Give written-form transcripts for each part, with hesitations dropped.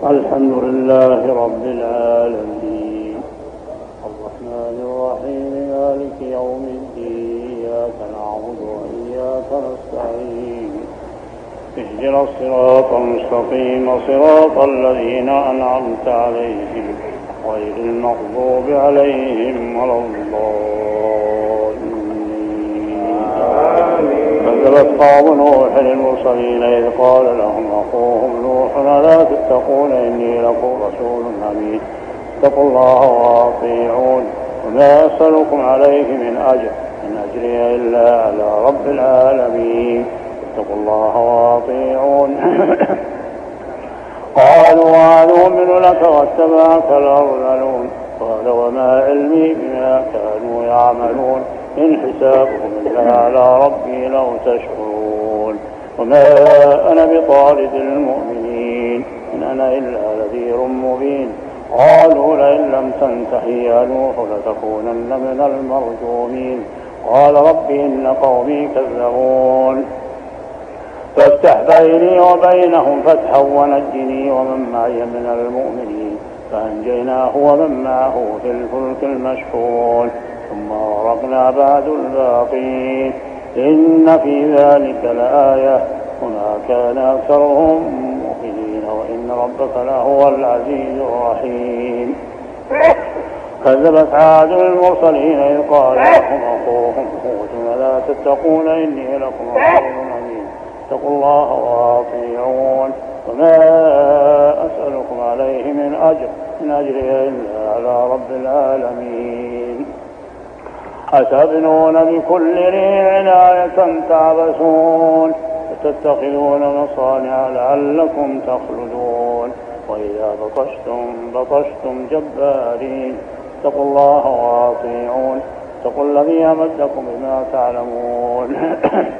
الحمد لله رب العالمين الرحمن الرحيم مالك يوم الدين إياك نعبد وإياك نستعين اهدنا الصراط المستقيم صراط الذين أنعمت عليهم غير المغضوب عليهم ولا الضالين. كذبت قوم نوح المرسلين إذ قال لهم أخوهم نوح لا تتقون إني لكم رسول أمين اتقوا الله وأطيعون وما أسألكم عليه من أجر إن أجري إلا على رب العالمين اتقوا الله وأطيعون. قالوا ونؤمن لك واتبعك الأرذلون قال وما علمي بما كانوا يعملون إن حسابهم إلا على ربي لو تشعرون وما أنا بطارد المؤمنين إن أنا إلا نذير مبين. قالوا لئن لم تنته يا نوح لتكونن من المرجومين قال رب إن قومي كذبون فافتح بيني وبينهم فتحا ونجني ومن معي من المؤمنين فأنجيناه ومن معه في الفلك المشحون ثم أغرقنا بعد الباقين إن في ذلك لآية وما كان أكثرهم مؤمنين وإن ربك لهو العزيز الرحيم. كذبت عاد المرسلين إذ قال لهم أخوهم هود لا تتقون إني لكم رسول أمين اتقوا الله وأطيعون وما أسألكم عليه من أجر إن أجري إلا على رب العالمين. أتبنون بكل ريع آية تعبثون وتتخذون مصانع لعلكم تخلدون وإذا بطشتم جبارين اتقوا الله وأطيعون اتقوا الذي أمدكم بما تعلمون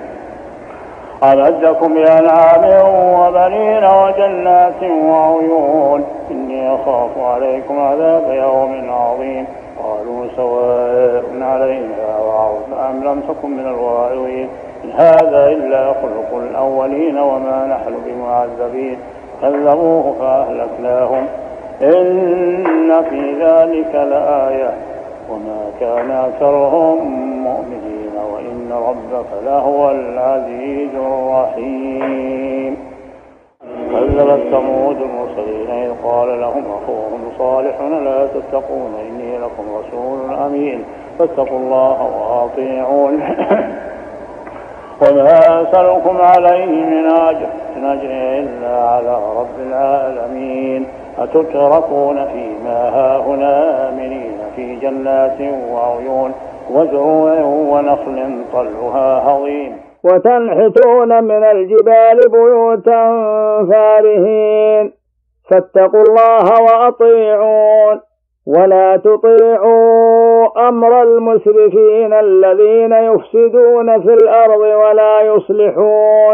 أمدكم بأنعام وبنين وجنات وعيون إني أخاف عليكم عذاب يوم عظيم. قالوا سواء علينا وعظنا أم لم تكن من الواعظين إن هذا إلا خلق الأولين وما نحن بمعذبين. كذبوه فأهلكناهم إن في ذلك لآية وما كان أكثرهم مؤمنين وإن ربك لهو العزيز الرحيم. كذبت ثمود المرسلين إذ قال لهم أخوهم صالح لا تتقون إني لكم رسول أمين فاتقوا الله وأطيعون وما أسألكم عليه من أجر إن أجري إلا على رب العالمين. أتتركون فيما هاهنا آمنين في جنات وعيون وزروع ونخل طلعها هضيم وتنحتون من الجبال بيوتا فارهين فاتقوا الله وأطيعون ولا تطيعوا أمر المسرفين الذين يفسدون في الأرض ولا يصلحون.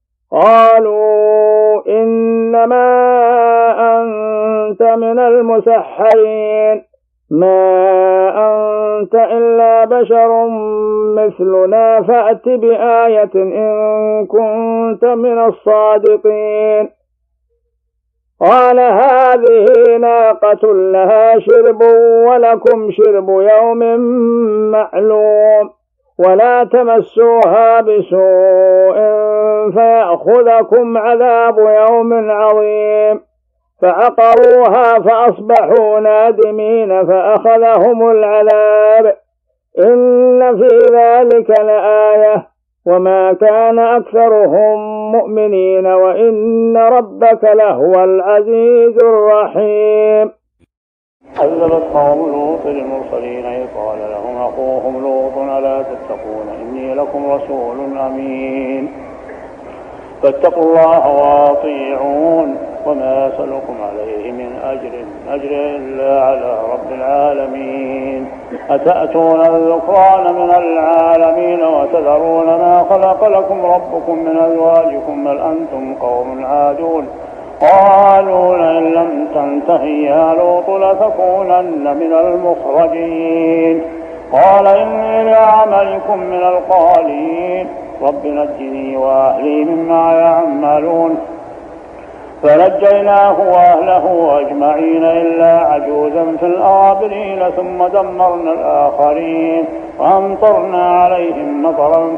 قالوا إنما أنت من المسحرين ما أنت إلا بشر مثلنا فأت بآية إن كنت من الصادقين. قال هذه ناقة لها شرب ولكم شرب يوم معلوم ولا تمسوها بسوء فيأخذكم عذاب يوم عظيم. فعقروها فأصبحوا نادمين فأخذهم العذاب إن في ذلك لآية وما كان أكثرهم مؤمنين وإن ربك لهو العزيز الرحيم. كذبت قوم لوط المرسلين إذ قال لهم أخوهم لوط ألا تتقون إني لكم رسول أمين فاتقوا الله وأطيعون وما أسألكم عليه من أجر إلا على رب العالمين. أتأتون الذكران من العالمين وتذرون ما خلق لكم ربكم من أزواجكم بل أنتم قوم عادون. قالوا لئن لم تنته يا لوط لتكونن من المخرجين. قال إني لعملكم من القالين رب نجني وأهلي مما يعملون. فنجيناه وأهله أجمعين إلا عجوزا في الغابرين ثم دمرنا الآخرين وأمطرنا عليهم مطرا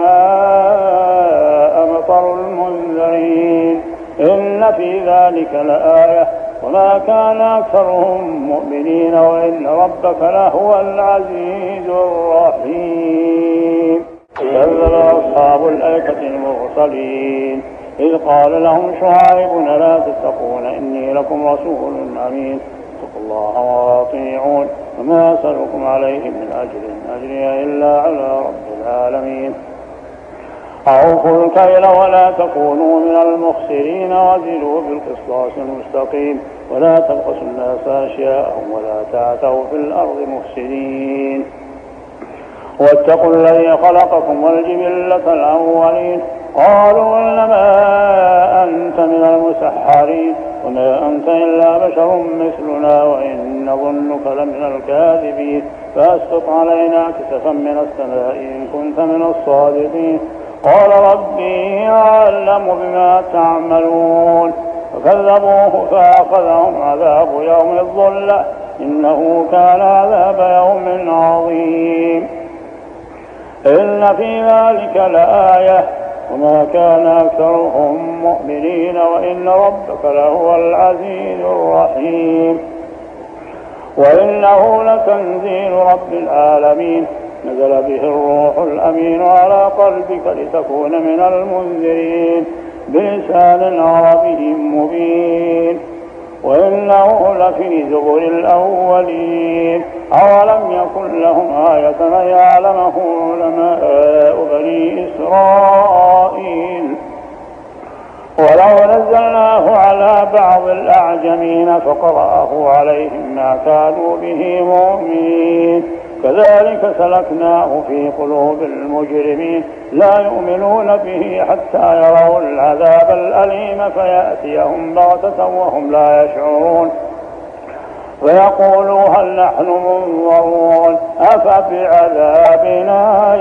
فساء مطر المنذرين إن في ذلك لآية وما كان أكثرهم مؤمنين وإن ربك لهو العزيز الرحيم. كذب أصحاب الأيكة المرسلين إذ قال لهم شعيب لا تتقون إني لكم رسول أمين اتقوا الله وأطيعون وما أسألكم عليه من أجر أجري إلا على رب العالمين. أوفوا الكيل ولا تكونوا من المخسرين وزنوا بالقسطاس المستقيم ولا تبخسوا الناس أشياءهم ولا تعثوا في الأرض مفسدين واتقوا الذي خلقكم والجبلة الأولين قالوا إنما أنت من المسحرين وما أنت إلا بشر مثلنا وإن نظنك لمن الكاذبين فأسقط علينا كسفا من السماء إن كنت من الصادقين قال ربي أعلم بما تعملون فكذبوه فأخذهم عذاب يوم الظلة إنه كان عذاب يوم عظيم. إن في ذلك لآية وما كان أكثرهم مؤمنين وإن ربك لهو العزيز الرحيم. وإنه لتنزيل رب العالمين نزل به الروح الأمين على قلبك لتكون من المنذرين بلسان عربي مبين وإنه لفي زبر الأولين أولم يكن لهم آية أن يعلمه علماء بني إسرائيل ولو نزلناه على بعض الأعجمين فقرأه عليهم ما كانوا به مؤمنين كذلك سلكناه في قلوب المجرمين لا يؤمنون به حتى يروا العذاب الأليم فيأتيهم بغتة وهم لا يشعرون ويقولوا هل نحن منظرون أفبعذابنا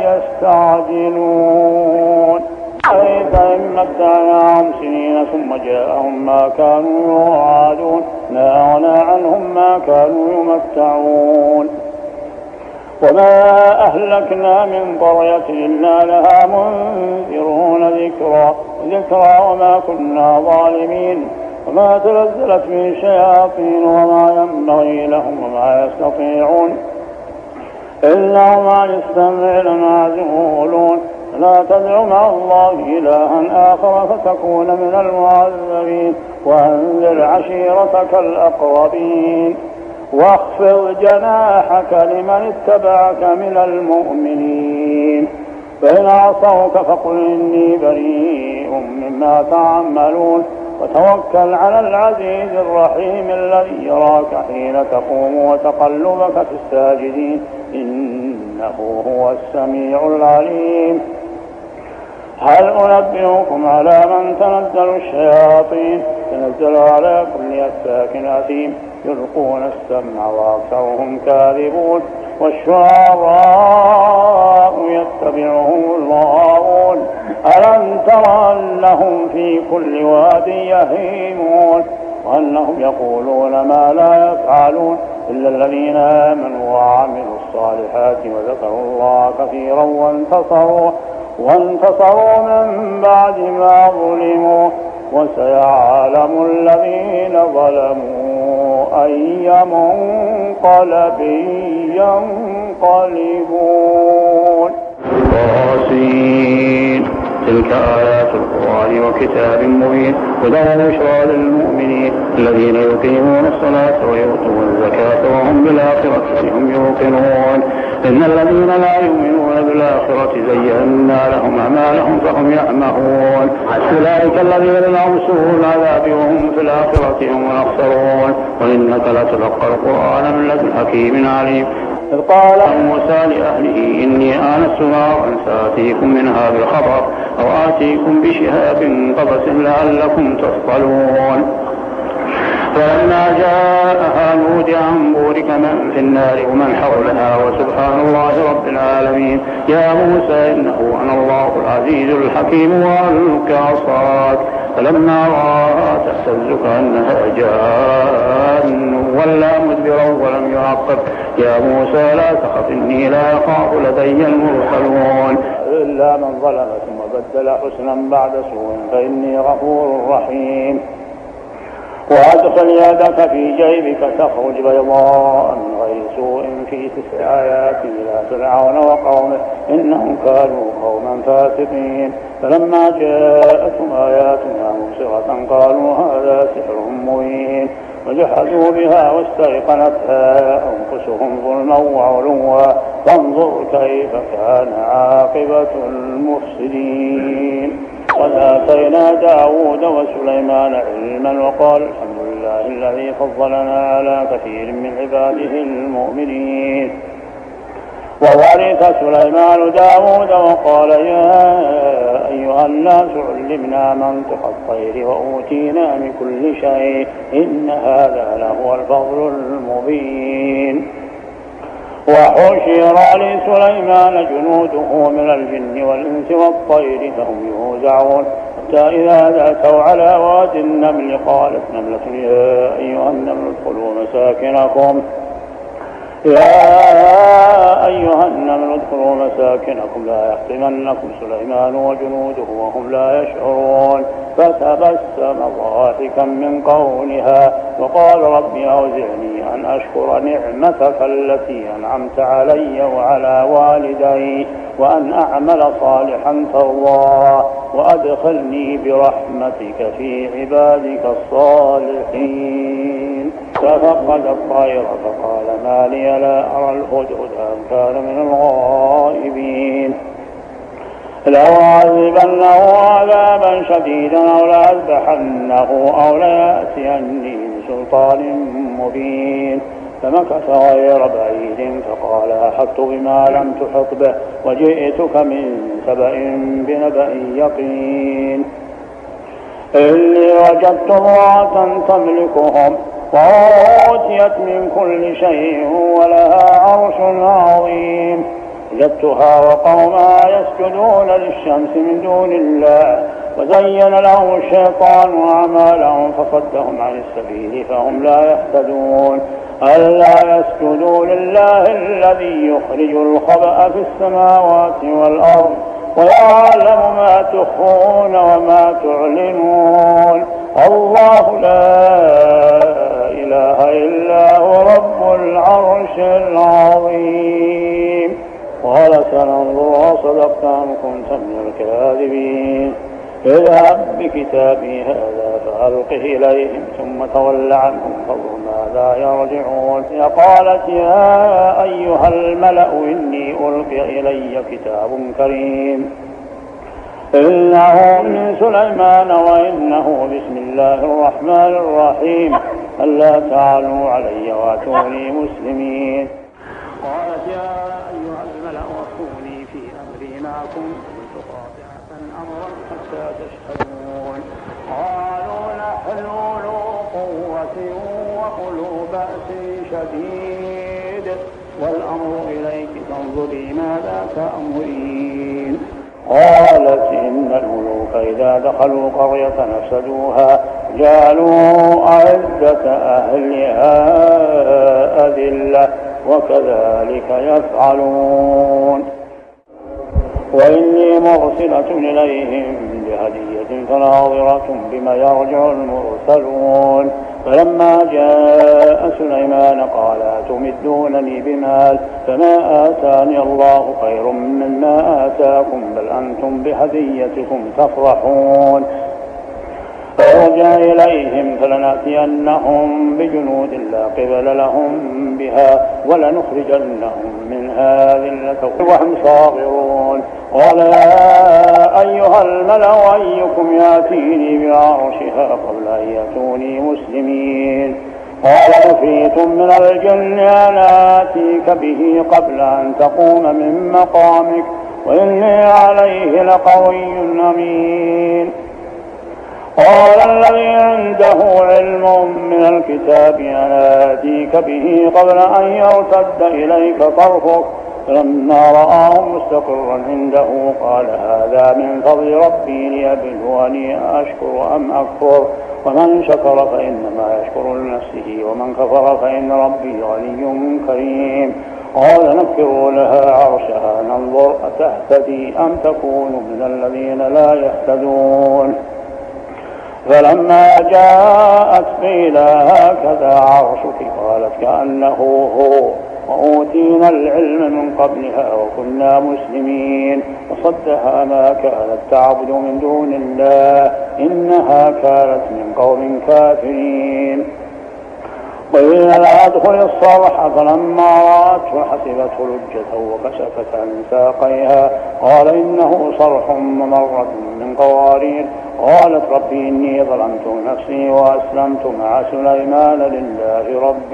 يستعجلون أليس إن متعناهم سنين ثم جاءهم ما كانوا يوعدون ما أغنى عنهم ما كانوا يمتعون وما أهلكنا من قرية إلا لها منذرون ذكرى وما كنا ظالمين وما تنزلت من شياطين وما ينبغي لهم وما يستطيعون إنهم عن السمع لمعزولون لا تدع مع الله إلها آخر فتكون من المعذبين وأنذر عشيرتك الأقربين واخفض جناحك لمن اتبعك من المؤمنين فإن عصوك فقل إني بريء مما تعملون وتوكل على العزيز الرحيم الذي يراك حين تقوم وتقلبك في الساجدين إنه هو السميع العليم. هل أنبئكم على من تنزل الشياطين تنزل على كل أفاك أثيم يلقون السمع وأكثرهم كاذبون والشعراء يتبعهم الغاوون ألم تر أنهم في كل واد يهيمون وأنهم يقولون ما لا يفعلون إلا الذين آمنوا وعملوا الصالحات وذكروا الله كثيرا وانتصروا من بعد ما ظلموا وسيعلم الذين ظلموا أي منقلب ينقلبون. تلك آيات القرآن وكتاب مبين هدى وبشرى للمؤمنين الذين يقيمون الصلاة ويؤتون الزكاة وهم بالآخرة هم يوقنون إن الذين لا يؤمنون بالآخرة زينا لهم أعمالهم فهم يعمهون أولئك الذين لهم سوء العذاب وهم في الآخرة هم الأخسرون وإنك لتلقى القرآن من لدن حكيم عليم. إذ قال موسى لأهله إني آنست نارا سآتيكم منها بالخبر أو آتيكم بشهاب قبس لعلكم تصطلون فلما جاءها نودي أن بورك من في النار ومن حولها وسبحان الله رب العالمين يا موسى إنه أنا الله العزيز الحكيم وألق عصاك فلما رآها تهتز كأنها جان ولا مدبرا ولم يعقب. يا موسى لا تخف إني لا أخاف لدي المرسلون إلا من ظلم ثم بدل حسنا بعد سوء فإني غفور رحيم. وأدخل يدك في جيبك تخرج بيضاء من غير سوء في 9 آيات إلى فرعون وقومه إنهم كانوا قوما فاسقين. فلما جاءتهم آياتنا مبصرة قالوا هذا سحر مبين وجحدوا بها واستيقنتها أنفسهم ظلما وعلوا فانظر كيف كان عاقبة المفسدين. وآتينا داود وسليمان علما وقال الحمد لله الذي فضلنا على كثير من عباده المؤمنين. وورث سليمان داود وقال يا أيها الناس علمنا منطق الطير وأوتينا من كل شيء إن هذا لهو الفضل المبين. وحشر لسليمان جنوده من الجن والإنس والطير فهم يوزعون حتى إذا أتوا على واد النمل قالت نملة يا أيها النمل ادخلوا مساكنكم لا يحطمنكم سليمان وجنوده وهم لا يشعرون. فتبسم ضاحكا من قولها وقال رب أوزعني أن أشكر نعمتك التي أنعمت علي وعلى والدي وأن أعمل صالحا ترضاه وأدخلني برحمتك في عبادك الصالحين. ففقد الطير فقال ما لي لا أرى الهدهد أم كان من الغائبين. لأعذبنه عذابا شديدا أو لأذبحنه أو ليأتيني بسلطان مبين. فمكث غير بعيد فقال أحطت بما لم تحط به وجئتك من سبأ بنبأ يقين. إني وجدت امرأة تملكهم وأوتيت من كل شيء ولها عرش عظيم. وجدتها وقومها يسجدون للشمس من دون الله وزين لهم الشيطان أعمالهم فصدهم عن السبيل فهم لا يهتدون. ألا يسجدوا لله الذي يخرج الخبأ في السماوات والأرض ويعلم ما تخفون وما تعلنون. الله لا إله إلا هو رب العرش العظيم. قال سننظر أصدقت أم كنت من الكاذبين. اذهب بكتابي هذا فألقه إليهم ثم تول عنهم فانظر ماذا يرجعون. قالت يا أيها الملأ إني ألقي إلي كتاب كريم إنه من سليمان وإنه بسم الله الرحمن الرحيم ألا تعلوا علي وأتوني مسلمين. قالت يا أيها الملأ أفتوني في أمري معكم كنت قاطعة أمرا حتى تشهدون. قالوا نحن أولو قوة وأولو بأس شديد والأمر إليك فانظري ماذا تأمرين. قالت إن الملوك إذا دخلوا قرية أفسدوها جعلوا أعزة أهلها أذلة وكذلك يفعلون. وإني مرسلة إليهم بهدية فناظرة بما يرجع المرسلون. فلما جاء سليمان قال أتمدونني بمال فما آتاني الله خير مما آتاكم بل أنتم بهديتكم تفرحون. فارجع إليهم فلنأتينهم بجنود لا قبل لهم بها ولنخرجنهم منها ذلة وهم صاغرون. قال يا أيها الملأ أيكم يأتيني بعرشها قبل أن يأتوني مسلمين. قال عفريت من الجن أنا آتيك به قبل أن تقوم من مقامك وإني عليه لقوي أمين. قال الذي عنده علم من الكتاب أنا آتيك به قبل أن يرتد إليك طرفك فلما رآه مستقرا عنده قال هذا من فضل ربي ليبلوني أشكر أم أكفر ومن شكر فإنما يشكر لنفسه ومن كفر فإن ربي غني كريم. قال نكروا لها عرشها ننظر أتهتدي أم تكون من الذين لا يهتدون. فلما جاءت قيل هكذا عرشك قالت كأنه هو وأوتينا العلم من قبلها وكنا مسلمين وصدها ما كانت تعبد من دون الله إنها كانت من قوم كافرين. قيل لها ادخل الصرح فلما رأته حسبته لجة وكشفت عن ساقيها قال إنه صرح ممرة من قوارير. قالت ربي إني ظلمت نفسي وأسلمت مع سليمان لله رب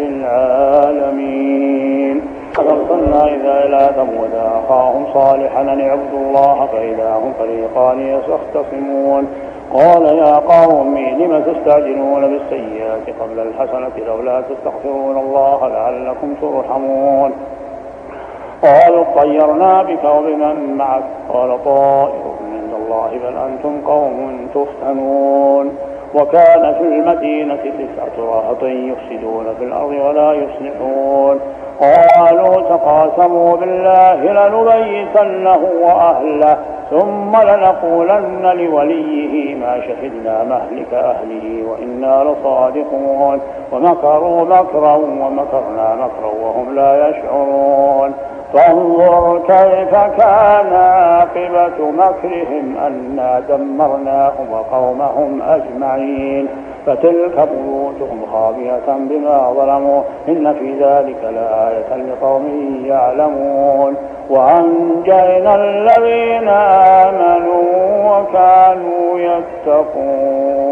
العالمين. فأرسلنا إلى ثمود أخاهم صالحا أن اعبدوا الله فإذا هم فريقان يختصمون. قال يا قوم لم تستعجلون بالسيئات قبل الحسنة لولا تستغفرون الله لعلكم ترحمون. قالوا اطيرنا بك وبمن معك قال طائركم عند الله بل أنتم قوم تفتنون. وكان في المدينة 9 رهط يفسدون في الأرض ولا يصلحون. قالوا تقاسموا بالله لنبيتنه وأهله ثم لنقولن لوليه ما شهدنا مهلك أهله وإنا لصادقون. ومكروا مكرا ومكرنا مكرا وهم لا يشعرون. فانظر كيف كان عاقبة مكرهم أنا دمرناهم وقومهم أجمعين. فتلك بيوتهم خاوية بما ظلموا إن في ذلك لآية لقوم يعلمون. وأنجينا الذين آمنوا وكانوا يتقون.